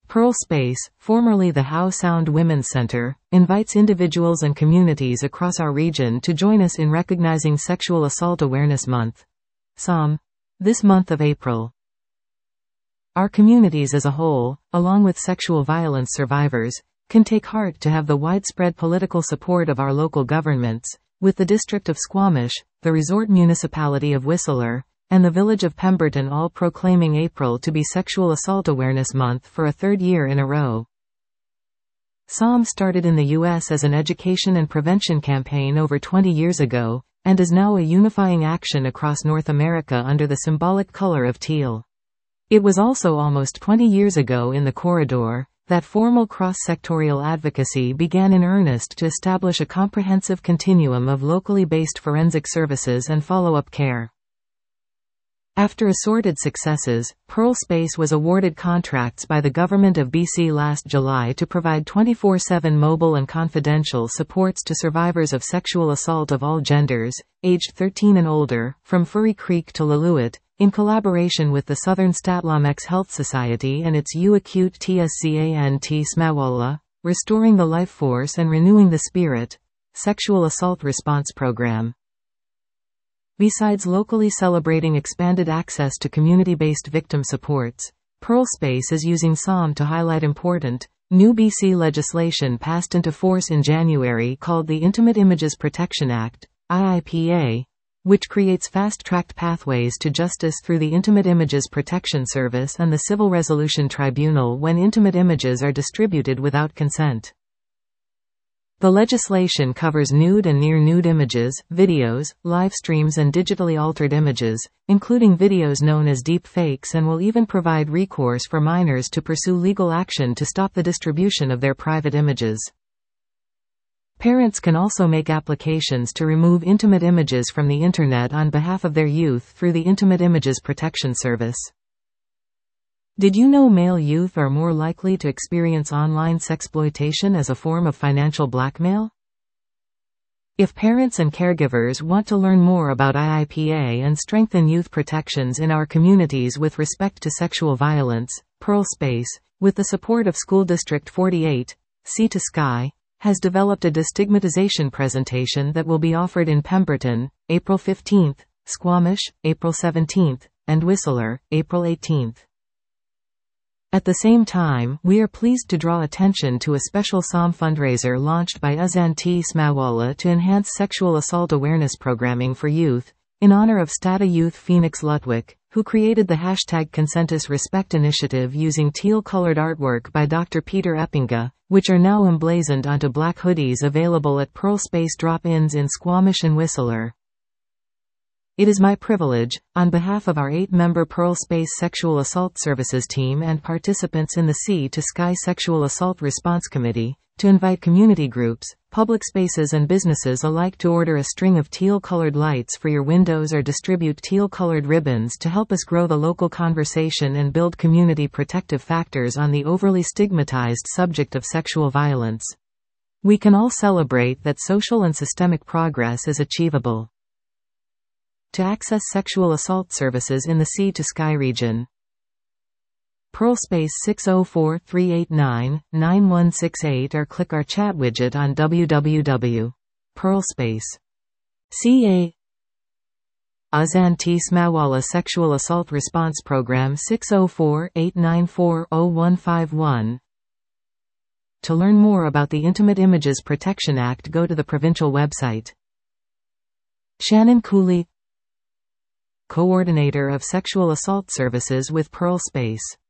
Pearl Space, formerly the How Sound Women's Center, invites individuals and communities across our region to join us in recognizing Sexual Assault Awareness Month, SAM, this month of April. Our communities as a whole, along with sexual violence survivors, can take heart to have the widespread political support of our local governments, with the District of Squamish, the Resort Municipality of Whistler, and the Village of Pemberton all proclaiming April to be Sexual Assault Awareness Month for a third year in a row. SAM started in the U.S. as an education and prevention campaign over 20 years ago, and is now a unifying action across North America under the symbolic color of teal. It was also almost 20 years ago in the corridor that formal cross-sectorial advocacy began in earnest to establish a comprehensive continuum of locally based forensic services and follow-up care. After assorted successes, Pearl Space was awarded contracts by the Government of BC last July to provide 24/7 mobile and confidential supports to survivors of sexual assault of all genders, aged 13 and older, from Furry Creek to Lillooet, in collaboration with the Southern Statlamex Health Society and its U-Acute TSCANT Smawalla, Restoring the Life Force and Renewing the Spirit, Sexual Assault Response Program. Besides locally celebrating expanded access to community-based victim supports, Pearl Space is using SAM to highlight important, new BC legislation passed into force in January called the Intimate Images Protection Act, IIPA, which creates fast-tracked pathways to justice through the Intimate Images Protection Service and the Civil Resolution Tribunal when intimate images are distributed without consent. The legislation covers nude and near-nude images, videos, live streams and digitally altered images, including videos known as deep fakes, and will even provide recourse for minors to pursue legal action to stop the distribution of their private images. Parents can also make applications to remove intimate images from the Internet on behalf of their youth through the Intimate Images Protection Service. Did you know male youth are more likely to experience online sexploitation as a form of financial blackmail? If parents and caregivers want to learn more about IIPA and strengthen youth protections in our communities with respect to sexual violence, Pearl Space, with the support of School District 48, Sea to Sky, has developed a destigmatization presentation that will be offered in Pemberton, April 15, Squamish, April 17, and Whistler, April 18. At the same time, we are pleased to draw attention to a special SAM fundraiser launched by Azanti Smawalla to enhance sexual assault awareness programming for youth, in honor of Stata Youth Phoenix Lutwick, who created the #Consentus Respect initiative using teal-colored artwork by Dr. Peter Eppinga, which are now emblazoned onto black hoodies available at Pearl Space drop-ins in Squamish and Whistler. It is my privilege, on behalf of our 8-member Pearl Space Sexual Assault Services team and participants in the Sea to Sky Sexual Assault Response Committee, to invite community groups, public spaces and businesses alike to order a string of teal-colored lights for your windows or distribute teal-colored ribbons to help us grow the local conversation and build community protective factors on the overly stigmatized subject of sexual violence. We can all celebrate that social and systemic progress is achievable. To access sexual assault services in the Sea to Sky region, Pearl Space 604-389-9168 or click our chat widget on www.pearlspace.ca. Azanti Smawalla Sexual Assault Response Program 604-894-0151. To learn more about the Intimate Images Protection Act, go to the provincial website. Shannon Cooley, Coordinator of Sexual Assault Services with Pearl Space.